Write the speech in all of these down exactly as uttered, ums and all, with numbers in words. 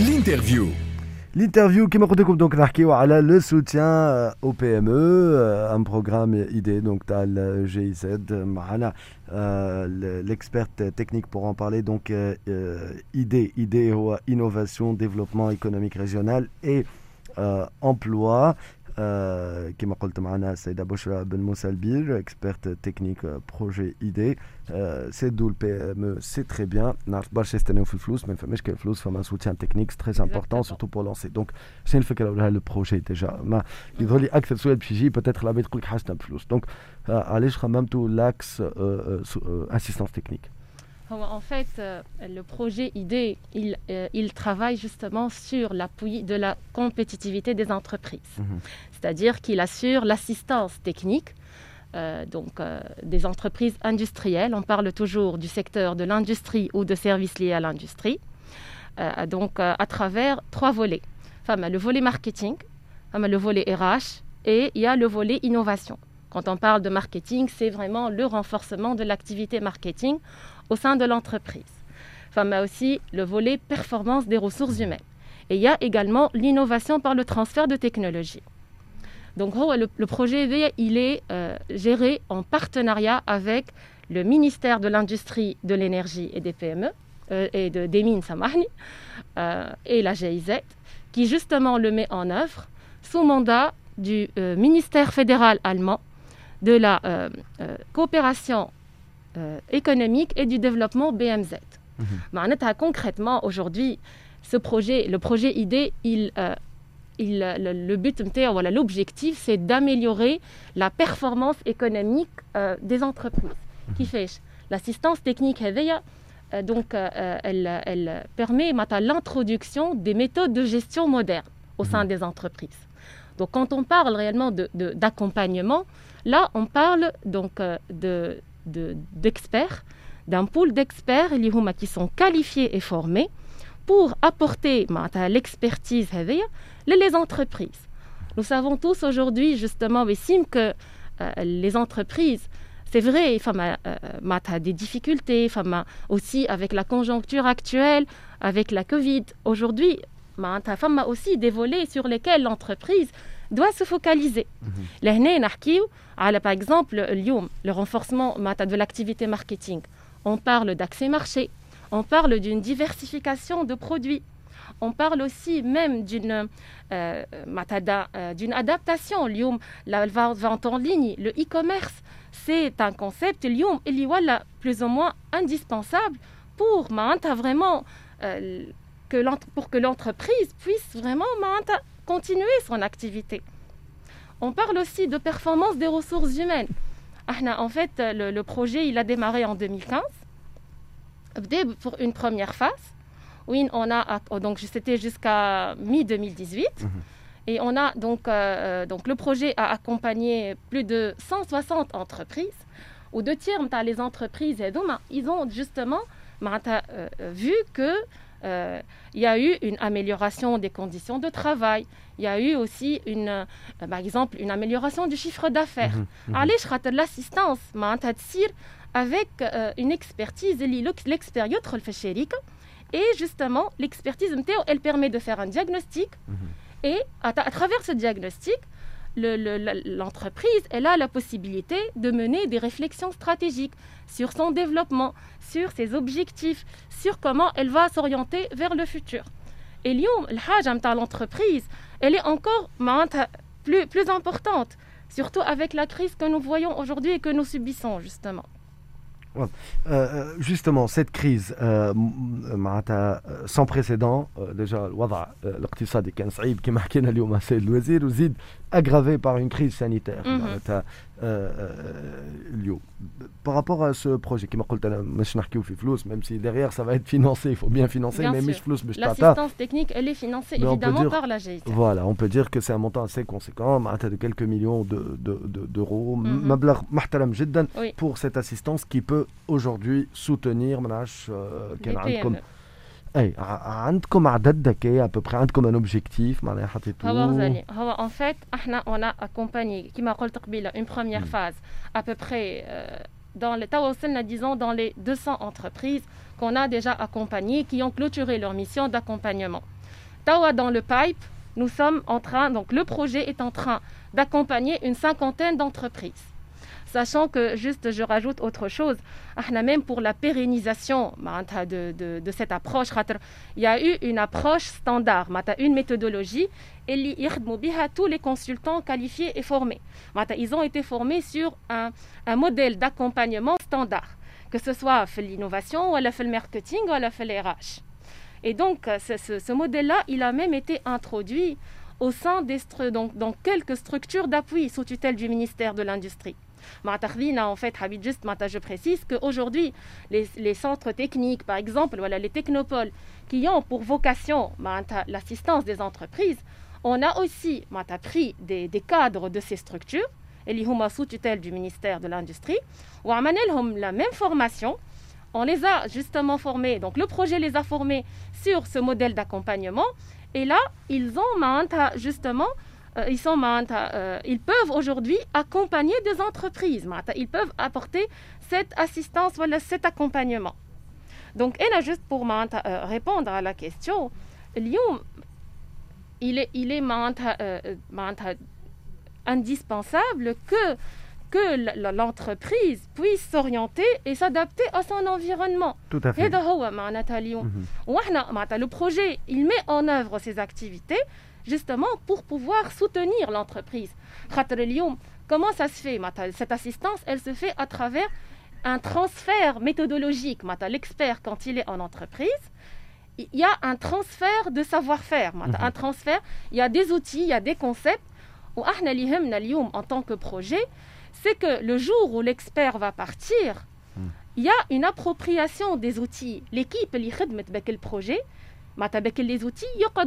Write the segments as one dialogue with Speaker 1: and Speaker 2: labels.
Speaker 1: L'interview.
Speaker 2: L'interview qui m'a dit donc على le soutien aux P M E, un programme idée donc t'as le G I Z, معنا l'experte technique pour en parler donc idée idée هو innovation, développement économique régional et euh, emploi. Euh, كما قلت معنا السيدة بشرى بن موسى البير experte technique projet idée. C'est d'où le P M E, c'est très bien. نعرف برشا يستناو في الفلوس ما نفهمش كاين فلوس فما soutien technique c'est très important surtout pour lancer. Donc شنو الفكرة ولا le projet déjà ما يظهر لي أكثر سؤال باش يجي peut-être العباد تقول لك حاجتنا بفلوس. Donc علاش خممتوا l'axe assistance technique?
Speaker 3: En fait, euh, le projet idée, il, euh, il travaille justement sur l'appui de la compétitivité des entreprises. Mmh. C'est-à-dire qu'il assure l'assistance technique euh, donc, euh, des entreprises industrielles. On parle toujours du secteur de l'industrie ou de services liés à l'industrie. Euh, donc, euh, à travers trois volets. Enfin, le volet marketing, enfin, le volet R H et il y a le volet innovation. Quand on parle de marketing, c'est vraiment le renforcement de l'activité marketing au sein de l'entreprise. Enfin, mais aussi le volet performance des ressources humaines. Et il y a également l'innovation par le transfert de technologies. Donc, le, le projet V, il est euh, géré en partenariat avec le ministère de l'Industrie, de l'Énergie et des P M E, euh, et de, des Mines, Samahni, euh, et la G I Z, qui justement le met en œuvre sous mandat du euh, ministère fédéral allemand de la euh, euh, coopération Euh, économique et du développement B M Z. Mm-hmm. Concrètement, aujourd'hui, ce projet, le projet idée, il, euh, il, le, le but, voilà, l'objectif, c'est d'améliorer la performance économique euh, des entreprises. Mm-hmm. Qui fait l'assistance technique, euh, donc, euh, elle, elle permet l'introduction des méthodes de gestion modernes au sein mm-hmm. des entreprises. Donc, quand on parle réellement de, de, d'accompagnement, là, on parle donc euh, de De, d'experts, d'un pool d'experts qui sont qualifiés et formés pour apporter l'expertise les entreprises. Nous savons tous aujourd'hui justement que euh, les entreprises, c'est vrai, il y a des difficultés, aussi avec la conjoncture actuelle, avec la Covid. Aujourd'hui, il y a aussi des volets sur lesquels l'entreprise doit se focaliser. Mm-hmm. Par exemple, le renforcement de l'activité marketing. On parle d'accès marché, on parle d'une diversification de produits, on parle aussi même d'une, euh, d'une adaptation. La vente en ligne, le e-commerce, c'est un concept plus ou moins indispensable pour vraiment euh, que pour que l'entreprise puisse vraiment continuer son activité. On parle aussi de performance des ressources humaines. En fait, le, le projet, il a démarré en deux mille quinze, pour une première phase. Oui, on a, donc c'était jusqu'à mi-deux mille dix-huit. Mm-hmm. Et on a donc, euh, donc le projet a accompagné plus de cent soixante entreprises. Aux deux tiers, les entreprises, ils ont justement euh, vu que Euh, il y a eu une amélioration des conditions de travail. Il y a eu aussi, une, euh, par exemple, une amélioration du chiffre d'affaires. Allez, l'assistance avec euh, une expertise, l'expérience et justement, l'expertise, elle permet de faire un diagnostic et à, à travers ce diagnostic, Le, le, l'entreprise elle a la possibilité de mener des réflexions stratégiques sur son développement, sur ses objectifs, sur comment elle va s'orienter vers le futur. Et l'entreprise, elle est encore plus, plus importante, surtout avec la crise que nous voyons aujourd'hui et que nous subissons justement.
Speaker 2: Ouais. Euh, justement, cette crise euh, sans précédent, euh, déjà الوضع الاقتصادي كان صعيب كما حكينا اليوم السيد الوزير وزيد aggravé par une crise sanitaire. معناتها اليوم par rapport à ce projet كما قلت انا مش نحكيو في فلوس même si derrière ça va être financé, il faut bien financer, bien mais مش فلوس باش تعطى.
Speaker 3: L'assistance technique elle est financée mais évidemment dire, par la G I Z.
Speaker 2: Voilà, on peut dire que c'est un montant assez conséquent, معناتها de quelques millions de de de d'euros, مبلغ محترم جدا oui. pour cette assistance qui peut aujourd'hui soutenir منعش كان عندكم اي عندكم عدد ذكي à peu près عندكم un objectif معناها حطيتوه.
Speaker 3: هو en fait احنا on a accompagné كما قلت قبيله une première phase à peu près euh, dans les تواصلنا disons dans les deux cents entreprises qu'on a déjà accompagnées qui ont clôturé leur mission d'accompagnement. Tawa dans le pipe, nous sommes en train, donc le projet est en train d'accompagner une cinquantaine d'entreprises. Sachant que, juste je rajoute autre chose, même pour la pérennisation de, de, de cette approche, il y a eu une approche standard, une méthodologie, et tous les consultants qualifiés et formés. Ils ont été formés sur un, un modèle d'accompagnement standard, que ce soit l'innovation, ou le marketing, ou le R H. Et donc, ce, ce, ce modèle-là, il a même été introduit au sein des stru- donc, dans quelques structures d'appui sous tutelle du ministère de l'Industrie. En fait, juste, je précise qu'aujourd'hui, les, les centres techniques, par exemple, voilà, les technopoles, qui ont pour vocation l'assistance des entreprises, on a aussi pris des, des cadres de ces structures, et qui sont sous tutelle du ministère de l'Industrie, où on a la même formation. On les a justement formés, donc le projet les a formés sur ce modèle d'accompagnement, et là, ils ont justement Euh, ils, sont, euh, ils peuvent aujourd'hui accompagner des entreprises. Ils peuvent apporter cette assistance, voilà, cet accompagnement. Donc, et là, juste pour euh, répondre à la question, Lyon, il est, il est euh, indispensable que, que l'entreprise puisse s'orienter et s'adapter à son environnement.
Speaker 2: Tout à fait.
Speaker 3: Mm-hmm. Le projet, il met en œuvre ses activités justement pour pouvoir soutenir l'entreprise. Comment ça se fait? Cette assistance, elle se fait à travers un transfert méthodologique. L'expert, quand il est en entreprise, il y a un transfert de savoir-faire. Un transfert, il y a des outils, il y a des concepts. En tant que projet, c'est que le jour où l'expert va partir, il y a une appropriation des outils. L'équipe qui fait le projet, les outils,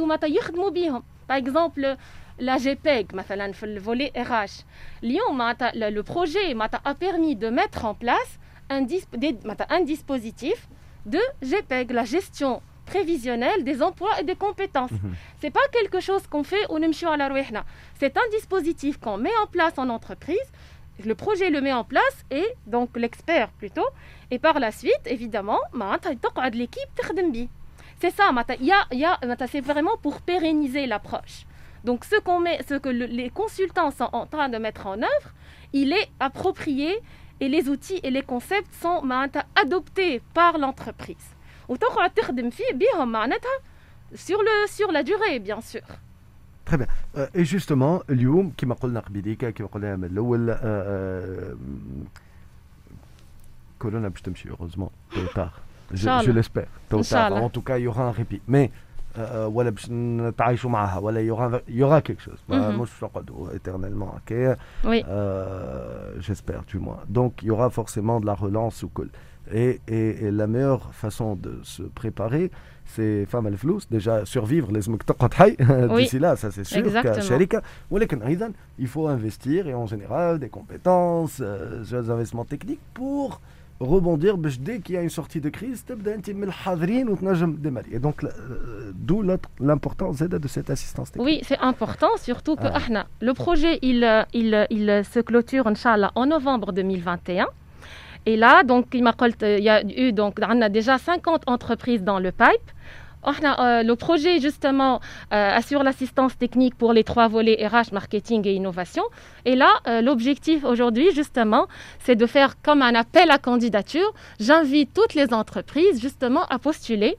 Speaker 3: par exemple, la G P E G, le volet R H. Le projet a permis de mettre en place un, disp- un dispositif de G P E G, la gestion prévisionnelle des emplois et des compétences. Mm-hmm. Ce n'est pas quelque chose qu'on fait au Nimchou à la Rouihna. C'est un dispositif qu'on met en place en entreprise. Le projet le met en place et donc l'expert plutôt. Et par la suite, évidemment, l'équipe تخدم. C'est ça, il y a, il y a, c'est vraiment pour pérenniser l'approche. Donc ce, qu'on met, ce que le, les consultants sont en train de mettre en œuvre, il est approprié et les outils et les concepts sont adoptés par l'entreprise. Sur, le, sur la durée, bien sûr.
Speaker 2: Très bien. Euh, et justement, اليوم كما قلنا قبيليك كما قلنا من الأول كورونا باش تمشي heureusement tôt ou tard. Je, je l'espère. Tôt ou tard. En tout cas, il y aura un répit. Mais voilà, il y aura, il y aura quelque chose. Moi, je suis éternellement. Okay.
Speaker 3: Oui.
Speaker 2: Euh, j'espère, du moins. Donc, il y aura forcément de la relance. Et, et, et la meilleure façon de se préparer, c'est femme al flous, déjà survivre les
Speaker 3: oui.
Speaker 2: d'ici là, ça c'est sûr. Il faut investir et en général des compétences, euh, des investissements techniques pour rebondir dès qu'il y a une sortie de crise. Et donc, euh, d'où l'importance de cette assistance technique.
Speaker 3: Oui, c'est important, surtout que ah. le projet il, il, il se clôture Inch'Allah en novembre deux mille vingt et un. Et là, donc, il y a eu donc, on a déjà cinquante entreprises dans le pipe. Euh, le projet, justement, euh, assure l'assistance technique pour les trois volets R H, marketing et innovation. Et là, euh, l'objectif aujourd'hui, justement, c'est de faire comme un appel à candidature. J'invite toutes les entreprises, justement, à postuler.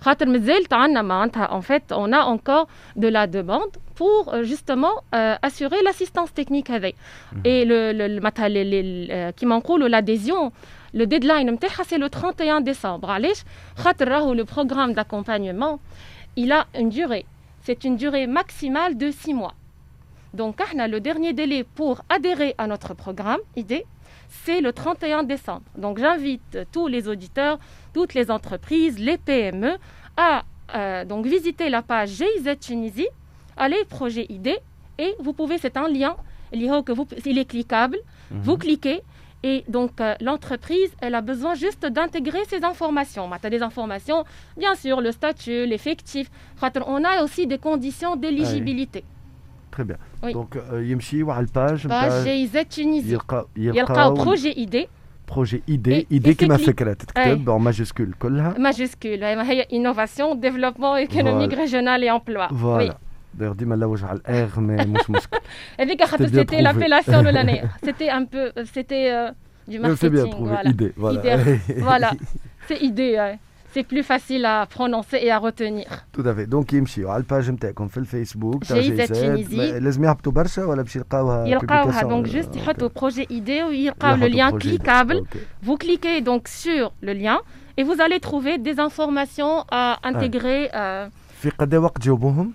Speaker 3: En fait, on a encore de la demande pour, justement, euh, assurer l'assistance technique avec. Et le, le, le, le, qui m'encoule l'adhésion, le deadline, c'est le trente et un décembre. Le programme d'accompagnement, il a une durée. C'est une durée maximale de six mois. Donc, le dernier délai pour adhérer à notre programme, idée, c'est le trente et un décembre. Donc, j'invite tous les auditeurs, toutes les entreprises, les P M E à euh, donc, visiter la page G I Z Tunisie, aller projet idée, et vous pouvez, c'est un lien, il est cliquable, mmh. vous cliquez. Et donc, euh, l'entreprise, elle a besoin juste d'intégrer ces informations. Tu as des informations, bien sûr, le statut, l'effectif. On a aussi des conditions d'éligibilité.
Speaker 2: Oui. Très bien. Oui. Donc, il y a une page.
Speaker 3: Page G I Z Tunisie. Il y a le projet idée.
Speaker 2: بروجي ايدي ايدي كيما فكره تكتب en majuscule كلها
Speaker 3: majuscule ما هي innovation développement économique régional et emploi.
Speaker 2: Voilà. D'ailleurs ديما نلوج على الاغ mais مش مشكل.
Speaker 3: هذيك خاطر c'était l'appellation الاولانيه. C'était un peu c'était du marketing.
Speaker 2: C'est bien trouvé,
Speaker 3: voilà.
Speaker 2: idée, voilà.
Speaker 3: Idée, voilà, c'est idée, ouais. C'est plus facile à prononcer et à retenir.
Speaker 2: Tout à fait. Donc يمشيوا على الباج نتاعكم في الفيسبوك
Speaker 3: تاع جي زد تونيزي.
Speaker 2: لازم يهبطوا برشا ولا باش يلقاوها
Speaker 3: يلقاوها دونك جوست يحطوا projet idée ويلقاو le lien cliquable. Vous cliquez donc sur le lien et vous allez trouver des informations à intégrer.
Speaker 2: في قد وقت جاوبوهم؟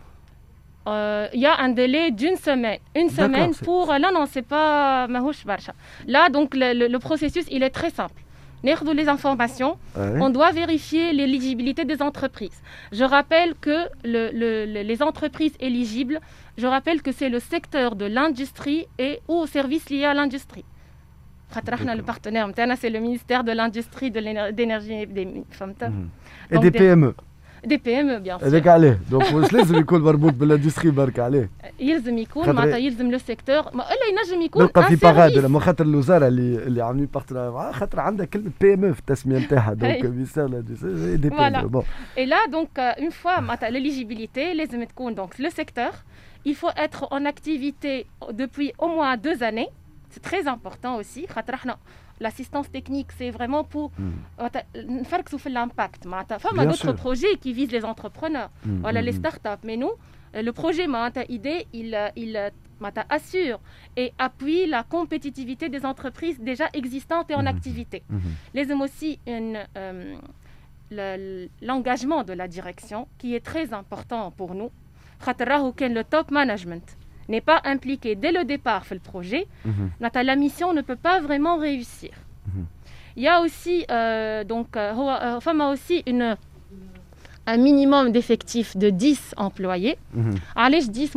Speaker 3: Il y a un délai d'une semaine. Une semaine pour... Là, non, c'est pas... Là, donc, le, le, le processus, il est très simple. Nous les informations, ouais. On doit vérifier l'éligibilité des entreprises. Je rappelle que le, le, les entreprises éligibles, je rappelle que c'est le secteur de l'industrie et ou services liés à l'industrie. Le partenaire, c'est le ministère de l'Industrie, de l'énergie et des...
Speaker 2: Et des P M E.
Speaker 3: Des P M E bien sûr.
Speaker 2: هذاك عليه دونك واش لازم يكون مربوط بالاندستري برك عليه
Speaker 3: يلزم يكون معناتها يلزم لو سيكتور ما الا ينجم يكون
Speaker 2: نلقى في باغاد لما خاطر الوزاره اللي اللي عاملين بارتنير معاه خاطر عندها كلمه بي ام او في التسميه نتاعها دونك ميسال دي بي ام بون
Speaker 3: اي لا دونك اون فوا معناتها l'éligibilité لازم تكون دونك لو سيكتور il faut être en activité depuis au moins deux années c'est très important aussi خاطر احنا l'assistance technique, c'est vraiment pour faire que l'impact. Il y a d'autres projets qui visent les entrepreneurs, mm. voilà, mm. les startups. Mais nous, le projet Mahanta Idée, il, il assure et appuie la compétitivité des entreprises déjà existantes et en mm. activité. Mm. Les aime aussi une, euh, le, l'engagement de la direction qui est très important pour nous. Le top management n'est pas impliqué dès le départ dans le projet, mm-hmm. la mission ne peut pas vraiment réussir. Mm-hmm. Il y a aussi, euh, donc, euh, enfin, aussi une, un minimum d'effectifs de dix employés. Allez, je dis,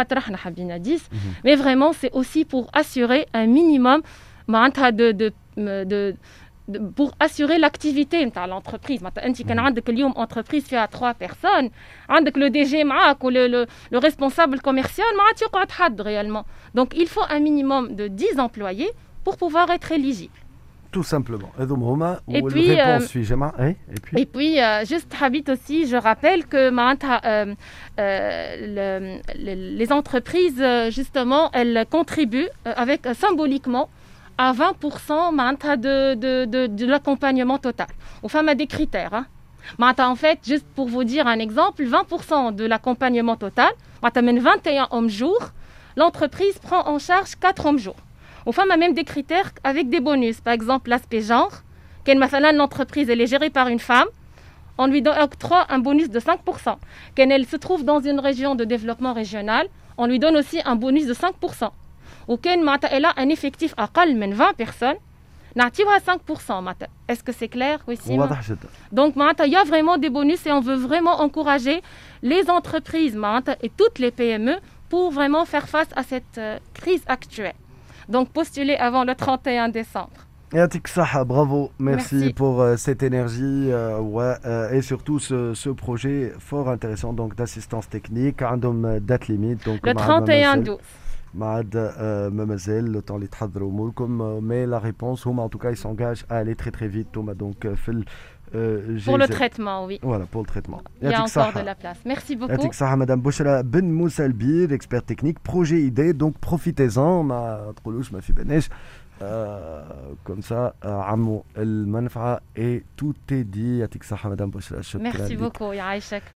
Speaker 3: dix, mais vraiment, c'est aussi pour assurer un minimum de, de, de, de pour assurer l'activité de l'entreprise. انت كان عندك اليوم entreprise فيها trois personnes, عندك le D G معاك ou le, le, le responsable commercial ما عاد يقعد حد réellement. Donc il faut un minimum de dix employés pour pouvoir être éligible.
Speaker 2: Tout simplement. Et
Speaker 3: puis,
Speaker 2: réponse,
Speaker 3: euh, et puis, et puis euh, juste Habit aussi, je rappelle que euh, euh, le, le, les entreprises justement, elles contribuent avec symboliquement à vingt pour cent de, de, de, de l'accompagnement total. Aux femmes à des critères. Hein. En fait, juste pour vous dire un exemple, vingt pour cent de l'accompagnement total, vingt et un hommes jours, l'entreprise prend en charge quatre hommes jours. Aux femmes a même des critères avec des bonus. Par exemple, l'aspect genre, quand l'entreprise elle est gérée par une femme, on lui octroie un bonus de cinq pour cent. Quand elle se trouve dans une région de développement régional, on lui donne aussi un bonus de cinq pour cent. Ou quand elle a un effectif à vingt personnes, نعطيوها cinq pour cent. Est-ce que c'est clair? Oui, si. Donc, il y a vraiment des bonus et on veut vraiment encourager les entreprises et toutes les P M E pour vraiment faire face à cette euh, crise actuelle. Donc, postuler avant le trente et un décembre.
Speaker 2: Yatik Saha, bravo, merci, merci. pour euh, cette énergie euh, ouais, euh, et surtout ce, ce projet fort intéressant donc d'assistance technique. عندهم date limite donc
Speaker 3: le trente et un douze.
Speaker 2: معاد ما مازال le temps اللي تحضروا اموركم mais la réponse هما en tout cas ils s'engagent à aller très très vite Thomas donc في ال
Speaker 3: pour le traitement oui
Speaker 2: voilà pour le traitement
Speaker 3: il y a encore de la place merci beaucoup
Speaker 2: يعطيك الصحة madame Bouchra Ben Moussa Elbir expert technique projet idée donc profitez-en ما تقولوش ما في بالناش comme ça عمو المنفعة et tout est dit يعطيك الصحة madame Bouchra
Speaker 3: merci beaucoup يعيشك